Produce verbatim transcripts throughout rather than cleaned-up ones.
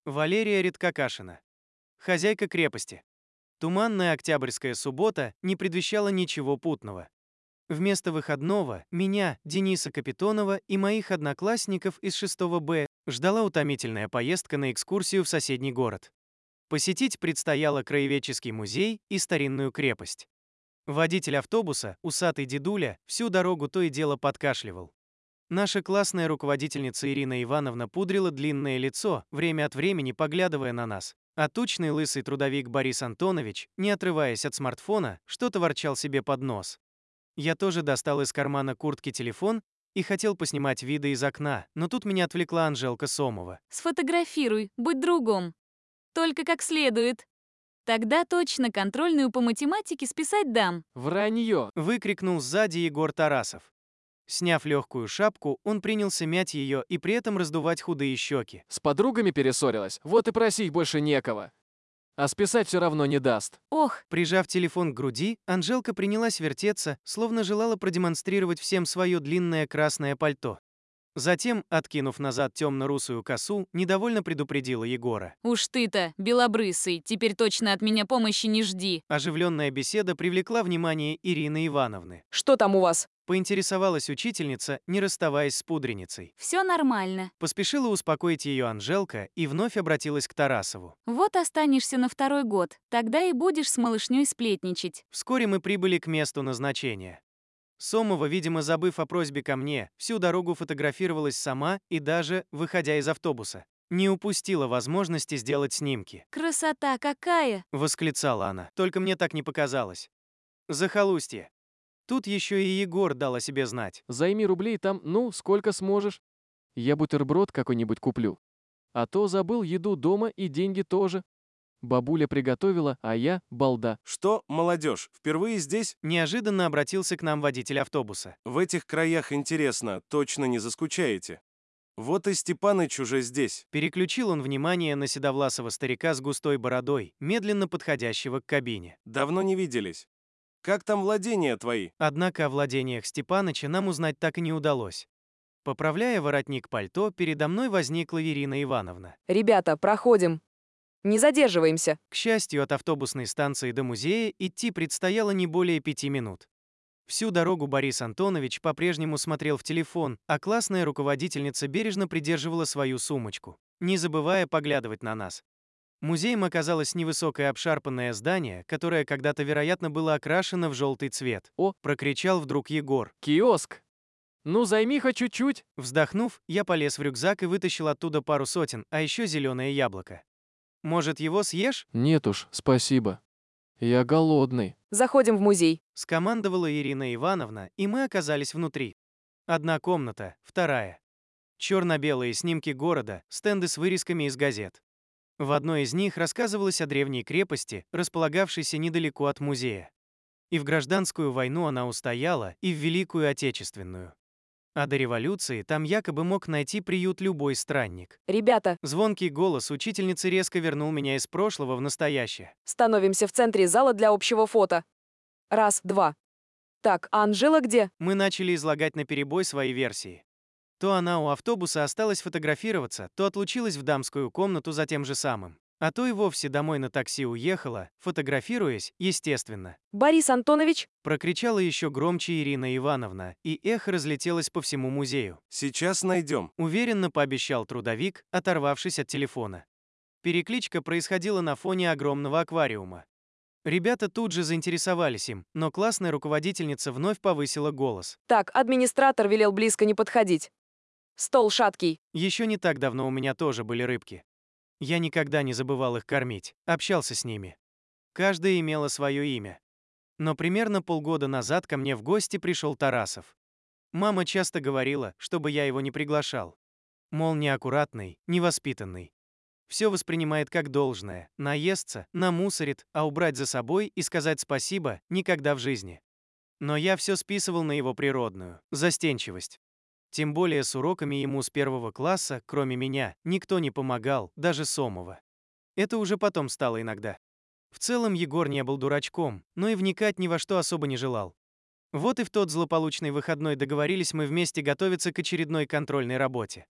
Валерия Редкокашина. Хозяйка крепости. Туманная октябрьская суббота не предвещала ничего путного. Вместо выходного меня, Дениса Капитонова и моих одноклассников из шестого Б ждала утомительная поездка на экскурсию в соседний город. Посетить предстояло краеведческий музей и старинную крепость. Водитель автобуса, усатый дедуля, всю дорогу то и дело подкашливал. Наша классная руководительница Ирина Ивановна пудрила длинное лицо, время от времени поглядывая на нас. А тучный лысый трудовик Борис Антонович, не отрываясь от смартфона, что-то ворчал себе под нос. Я тоже достал из кармана куртки телефон и хотел поснимать виды из окна, но тут меня отвлекла Анжелка Сомова. Сфотографируй, будь другом. Только как следует. Тогда точно контрольную по математике списать дам. Вранье! Выкрикнул сзади Егор Тарасов. Сняв легкую шапку, он принялся мять ее и при этом раздувать худые щеки. С подругами перессорилась, вот и просить больше некого. А списать все равно не даст. Ох, Прижав телефон к груди, Анжелка принялась вертеться, словно желала продемонстрировать всем свое длинное красное пальто. Затем, откинув назад темно-русую косу, недовольно предупредила Егора. уж ты-то, белобрысый, теперь точно от меня помощи не жди. Оживленная беседа привлекла внимание Ирины Ивановны. Что там у вас? Поинтересовалась учительница, не расставаясь с пудреницей. Все нормально. Поспешила успокоить ее Анжелка и вновь обратилась к Тарасову. Вот останешься на второй год, тогда и будешь с малышней сплетничать. Вскоре мы прибыли к месту назначения. Сомова, видимо, забыв о просьбе ко мне, всю дорогу фотографировалась сама и даже, выходя из автобуса, не упустила возможности сделать снимки. Красота какая! Восклицала она. Только мне так не показалось. Захолустье. Тут еще и Егор дал о себе знать. Займи рублей там, ну, сколько сможешь. Я бутерброд какой-нибудь куплю. А то забыл еду дома и деньги тоже. Бабуля приготовила, а я балда. Что, молодежь, впервые здесь? Неожиданно обратился к нам водитель автобуса. В этих краях, интересно, точно не заскучаете? Вот и Степаныч уже здесь. Переключил он внимание на седовласого старика с густой бородой, медленно подходящего к кабине. Давно не виделись. Как там владения твои? Однако о владениях Степаныча нам узнать так и не удалось. Поправляя воротник пальто, передо мной возникла Ирина Ивановна. Ребята, проходим. Не задерживаемся. К счастью, от автобусной станции до музея идти предстояло не более пяти минут. Всю дорогу Борис Антонович по-прежнему смотрел в телефон, а классная руководительница бережно придерживала свою сумочку, не забывая поглядывать на нас. Музеем оказалось невысокое обшарпанное здание, которое когда-то, вероятно, было окрашено в желтый цвет. О! Прокричал вдруг Егор. Киоск! Ну, займи-ка чуть-чуть. Вздохнув, я полез в рюкзак и вытащил оттуда пару сотен, а еще зеленое яблоко. Может, его съешь? Нет уж, спасибо. Я голодный. Заходим в музей. Скомандовала Ирина Ивановна, и мы оказались внутри. Одна комната, вторая. Черно-белые снимки города, стенды с вырезками из газет. В одной из них рассказывалось о древней крепости, располагавшейся недалеко от музея. И в гражданскую войну она устояла, и в Великую Отечественную. А до революции там якобы мог найти приют любой странник. Ребята, Звонкий голос учительницы резко вернул меня из прошлого в настоящее. становимся в центре зала для общего фото. Раз, два. Так, а Анжела где? Мы начали излагать наперебой свои версии. То она у автобуса осталась фотографироваться, то отлучилась в дамскую комнату за тем же самым. А то и вовсе домой на такси уехала, фотографируясь, естественно. Борис Антонович? Прокричала еще громче Ирина Ивановна, и эхо разлетелось по всему музею. Сейчас найдем. Уверенно пообещал трудовик, оторвавшись от телефона. Перекличка происходила на фоне огромного аквариума. Ребята тут же заинтересовались им, но классная руководительница вновь повысила голос. Так, администратор велел близко не подходить. Стол шаткий. Еще не так давно у меня тоже были рыбки. Я никогда не забывал их кормить, общался с ними. Каждая имела свое имя. Но примерно полгода назад ко мне в гости пришел Тарасов. Мама часто говорила, чтобы я его не приглашал. Мол, неаккуратный, невоспитанный. Все воспринимает как должное, наестся, намусорит, а убрать за собой и сказать спасибо никогда в жизни. Но я все списывал на его природную застенчивость. Тем более с уроками ему с первого класса, кроме меня, никто не помогал, даже Сомова. Это уже потом стало иногда. В целом Егор не был дурачком, но и вникать ни во что особо не желал. Вот и в тот злополучный выходной договорились мы вместе готовиться к очередной контрольной работе.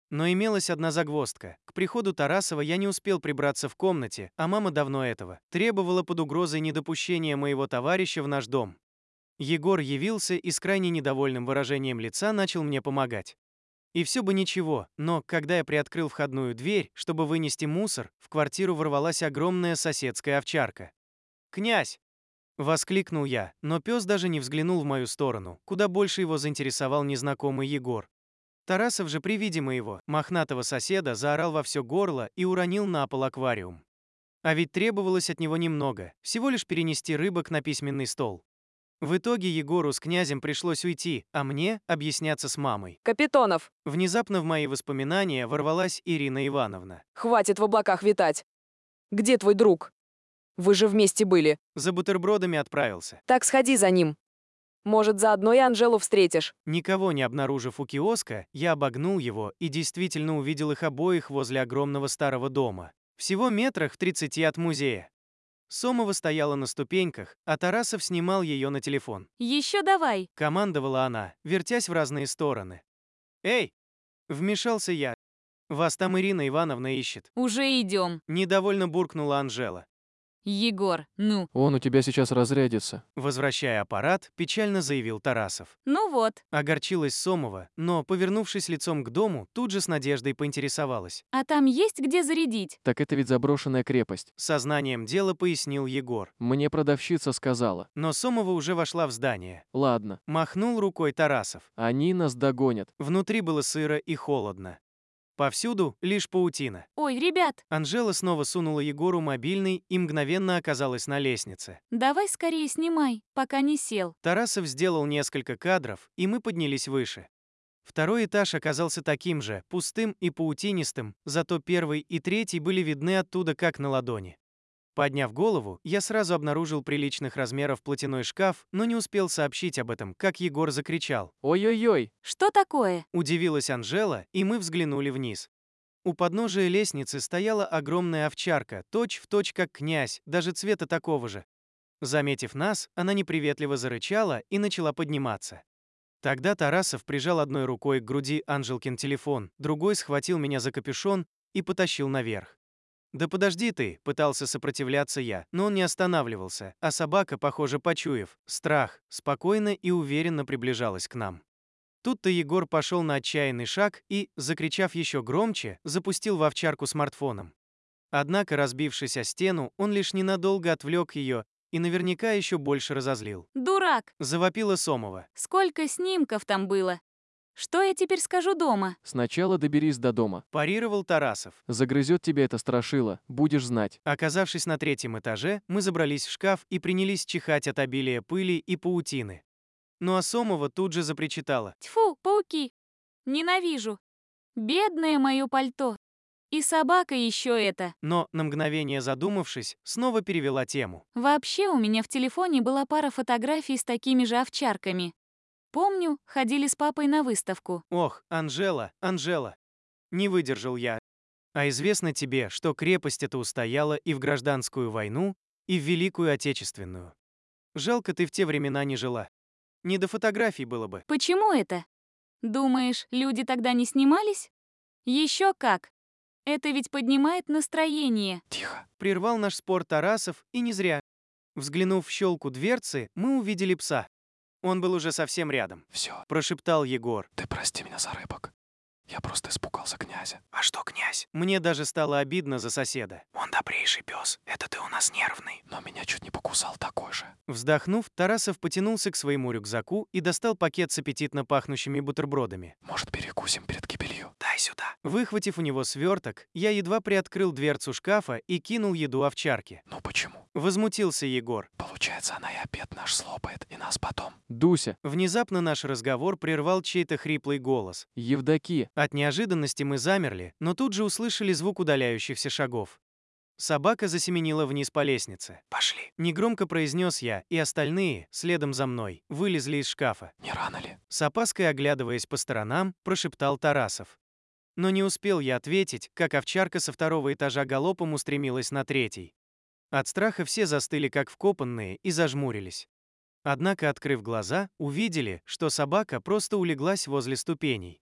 Но имелась одна загвоздка. К приходу Тарасова я не успел прибраться в комнате, а мама давно этого требовала под угрозой недопущения моего товарища в наш дом. Егор явился и с крайне недовольным выражением лица начал мне помогать. И все бы ничего, но когда я приоткрыл входную дверь, чтобы вынести мусор, в квартиру ворвалась огромная соседская овчарка. «Князь!» — воскликнул я, но пес даже не взглянул в мою сторону, куда больше его заинтересовал незнакомый Егор. Тарасов же при виде моего мохнатого соседа заорал во все горло и уронил на пол аквариум. А ведь требовалось от него немного, всего лишь перенести рыбок на письменный стол. В итоге Егору с князем пришлось уйти, а мне объясняться с мамой. Капитонов, Внезапно в мои воспоминания ворвалась Ирина Ивановна. хватит в облаках витать. Где твой друг? Вы же вместе были. За бутербродами отправился. Так сходи за ним. Может, заодно и Анжелу встретишь. Никого не обнаружив у киоска, я обогнул его и действительно увидел их обоих возле огромного старого дома. Всего метрах в тридцати от музея. Сомова стояла на ступеньках, а Тарасов снимал ее на телефон. Еще давай. Командовала она, вертясь в разные стороны. «Эй!» — вмешался я. «Вас там Ирина Ивановна ищет». Уже идем. Недовольно буркнула Анжела. Егор, ну. Он у тебя сейчас разрядится. Возвращая аппарат, печально заявил Тарасов. Ну вот. Огорчилась Сомова, но, повернувшись лицом к дому, тут же с надеждой поинтересовалась. А там есть где зарядить? Так это ведь заброшенная крепость. Сознанием дела пояснил Егор. Мне продавщица сказала. Но Сомова уже вошла в здание. Ладно, Махнул рукой Тарасов. они нас догонят. Внутри было сыро и холодно. Повсюду лишь паутина. Ой, ребят, Анжела снова сунула Егору мобильный и мгновенно оказалась на лестнице. давай скорее снимай, пока не сел. Тарасов сделал несколько кадров, и мы поднялись выше. Второй этаж оказался таким же, пустым и паутинистым, зато первый и третий были видны оттуда как на ладони. Подняв голову, я сразу обнаружил приличных размеров платяной шкаф, но не успел сообщить об этом, как Егор закричал. Ой-ой-ой. Что такое? Удивилась Анжела, и мы взглянули вниз. У подножия лестницы стояла огромная овчарка, точь-в-точь как князь, даже цвета такого же. Заметив нас, она неприветливо зарычала и начала подниматься. Тогда Тарасов прижал одной рукой к груди Анжелкин телефон, другой схватил меня за капюшон и потащил наверх. «Да подожди ты», — пытался сопротивляться я, но он не останавливался, а собака, похоже, почуяв страх, спокойно и уверенно приближалась к нам. Тут-то Егор пошел на отчаянный шаг и, закричав еще громче, запустил в овчарку смартфоном. Однако, разбившись о стену, он лишь ненадолго отвлек ее и наверняка еще больше разозлил. Дурак. Завопила Сомова. Сколько снимков там было? Что я теперь скажу дома? Сначала доберись до дома. Парировал Тарасов. Загрызет тебя это страшило, будешь знать. Оказавшись на третьем этаже, мы забрались в шкаф и принялись чихать от обилия пыли и паутины. Ну а Сомова тут же запричитала. Тьфу, пауки. Ненавижу. Бедное мое пальто. И собака еще это. Но, на мгновение задумавшись, снова перевела тему. Вообще у меня в телефоне была пара фотографий с такими же овчарками. Помню, ходили с папой на выставку. Ох, Анжела, Анжела. Не выдержал я. А известно тебе, что крепость эта устояла и в гражданскую войну, и в Великую Отечественную. Жалко, ты в те времена не жила. Не до фотографий было бы. Почему это? Думаешь, люди тогда не снимались? Еще как. Это ведь поднимает настроение. Тихо. Прервал наш спор Тарасов, и не зря. Взглянув в щелку дверцы, мы увидели пса. Он был уже совсем рядом. Все, Прошептал Егор. ты прости меня за рыбок. Я просто испугался князя. А что, князь? Мне даже стало обидно за соседа. Он добрейший пес. Это ты у нас нервный. Но меня чуть не покусал такой же. Вздохнув, Тарасов потянулся к своему рюкзаку и достал пакет с аппетитно пахнущими бутербродами. Может, перекусим перед гибелью? Дай сюда. Выхватив у него сверток, я едва приоткрыл дверцу шкафа и кинул еду овчарке. Ну почему? Возмутился Егор. Получается, она и обед наш слопает, и нас потом. Дуся. Внезапно наш разговор прервал чей-то хриплый голос. Евдокия. От неожиданности мы замерли, но тут же услышали звук удаляющихся шагов. Собака засеменила вниз по лестнице. «Пошли!» — негромко произнес я, и остальные, следом за мной, вылезли из шкафа. Не рано ли? С опаской оглядываясь по сторонам, прошептал Тарасов. Но не успел я ответить, как овчарка со второго этажа галопом устремилась на третий. От страха все застыли как вкопанные и зажмурились. Однако, открыв глаза, увидели, что собака просто улеглась возле ступеней.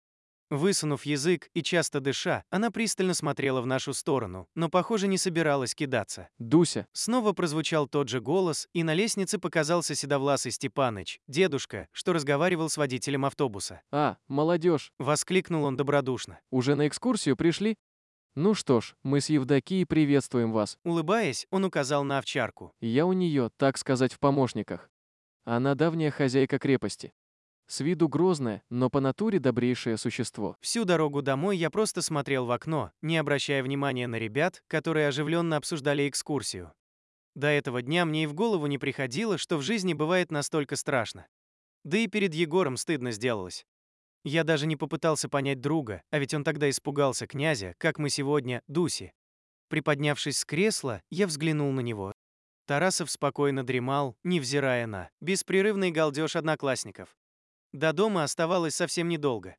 Высунув язык и часто дыша, она пристально смотрела в нашу сторону, но, похоже, не собиралась кидаться. Дуся, Снова прозвучал тот же голос, и на лестнице показался седовласый Степаныч, дедушка, что разговаривал с водителем автобуса. а, молодежь, Воскликнул он добродушно. уже на экскурсию пришли? Ну что ж, мы с Евдокией приветствуем вас. Улыбаясь, он указал на овчарку. Я у нее, так сказать, в помощниках. Она давняя хозяйка крепости. С виду грозное, но по натуре добрейшее существо. Всю дорогу домой я просто смотрел в окно, не обращая внимания на ребят, которые оживленно обсуждали экскурсию. До этого дня мне и в голову не приходило, что в жизни бывает настолько страшно. Да и перед Егором стыдно сделалось. Я даже не попытался понять друга, а ведь он тогда испугался князя, как мы сегодня, Дуси. Приподнявшись с кресла, я взглянул на него. Тарасов спокойно дремал, невзирая на беспрерывный галдеж одноклассников. До дома оставалось совсем недолго.